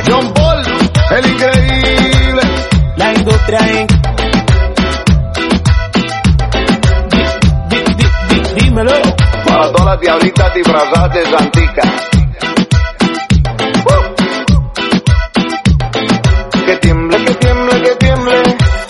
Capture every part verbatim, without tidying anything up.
John Paul, el increíble. La industria en di, di, di, dímelo. Para todas las diablitas disfrazadas de santica. Uh. Que tiemble, que tiemble, que tiemble.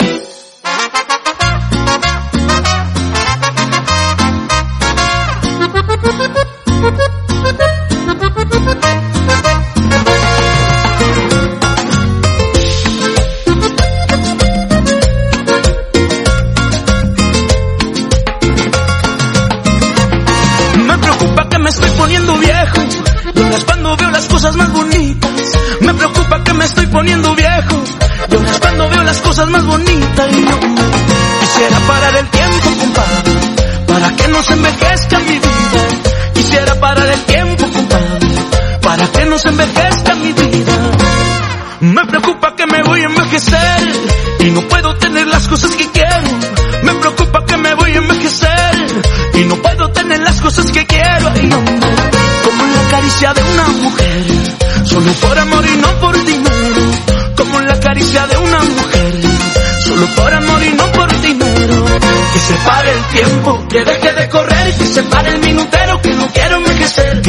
Me preocupa que me estoy poniendo viejo, y ahora es cuando veo las cosas más bonitas. Me preocupa que me estoy poniendo viejo, y ahora es cuando veo las cosas más bonitas. Y yo quisiera parar el tiempo, compadre, para que no se envejezca mi vida. Quisiera parar el tiempo, compadre, para que no se envejezca mi vida. Me preocupa que me voy a envejecer y no puedo tener las cosas que quiero. Me preocupa que me voy a envejecer y no puedo tener las cosas que quiero. Ay, hombre, como la caricia de una mujer, solo por amor y no por dinero. Como la caricia de una mujer, solo por amor y no por dinero. Que se pare el tiempo, que deje de correr, que se pare el minutero, que no quiero envejecer.